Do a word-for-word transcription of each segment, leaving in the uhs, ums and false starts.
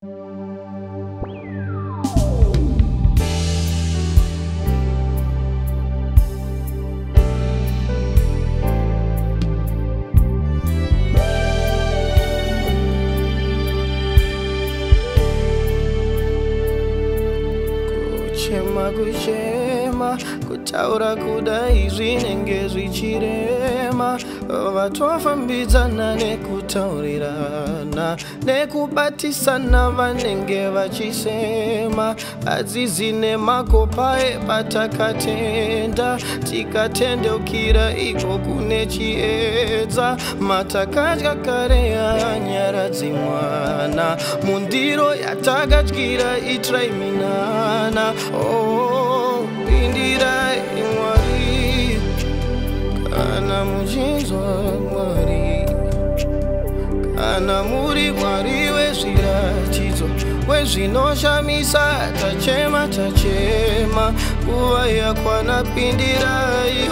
Kuchema kuchema kutaura kudai zvinenge zvichirema vatofambidzana nekutaurirana nekubatisana vanenge vachisema adzizi nemakopa epatakatenda tikatendeukira iko kune chiedza matakadya kare yanyaradzi mwana mundiro yatakadyira itraiminana. Oh, pindirai Mwari kana muchinzwa Mwari, kana muri Mwari wezviratidzo wezvinoshamisa tachema tachema nguva yakwana pindirai.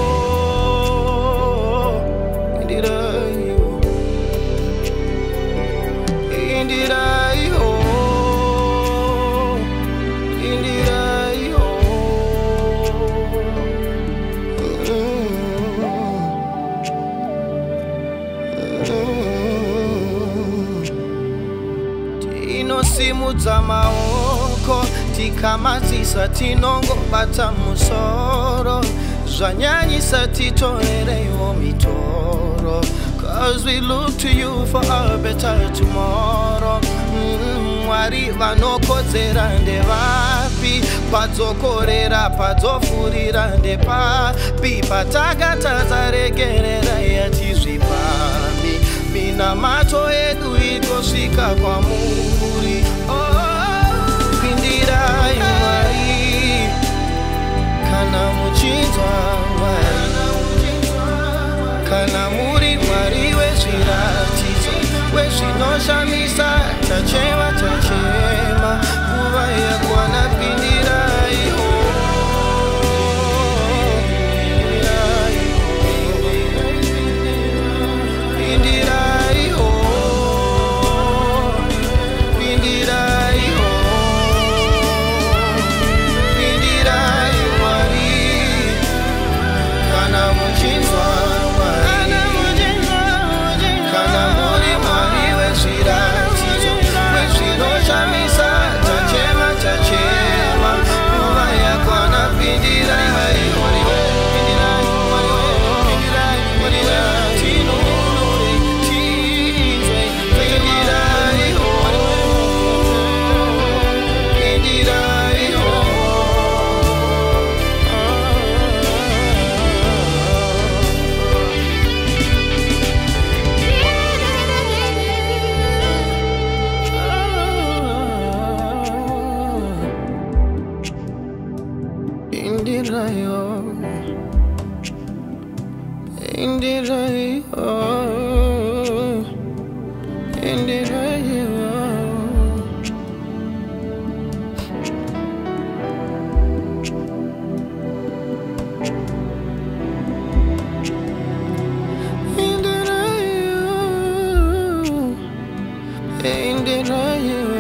Oh, pindirai pindirai Tinosimudza maoko tikamadzisa tinongobata musoro zvanyanyisa titorereiwo mitoro, cause we look to you for a better tomorrow. Mwari vanokodzera ndevapi, padzokorera padzofurira ndepapi, patakatadza regerera yatizvipami minamato edu itosvika kwamuri. Oh, pindirai Mwari kana muchinzwa Mwari, kana muri Mwari wezviratidzo wezvinoshamisa tachema tachema nguva yakwana pindirai. Indirayo, Indirayo, Indirayo. Indirayo, Indirayo.